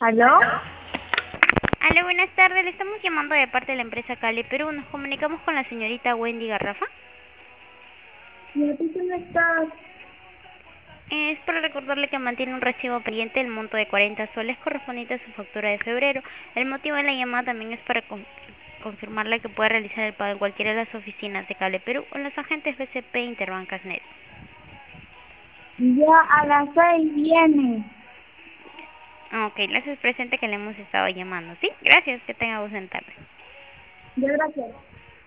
¿Aló? Aló, buenas tardes. Le estamos llamando de parte de la empresa Cali Perú. Nos comunicamos con la señorita Wendy Garrafa. ¿Y a ti cómo estás? Es para recordarle que mantiene un recibo pendiente del monto de 40 soles correspondiente a su factura de febrero. El motivo de la llamada también es para confirmarle que puede realizar el pago en cualquiera de las oficinas de Cali Perú o en los agentes BCP Interbancas Net. Ya a las 6 viene. Ok, le haces presente que le hemos estado llamando, ¿sí? Gracias, que tenga buena tarde. Ya, gracias.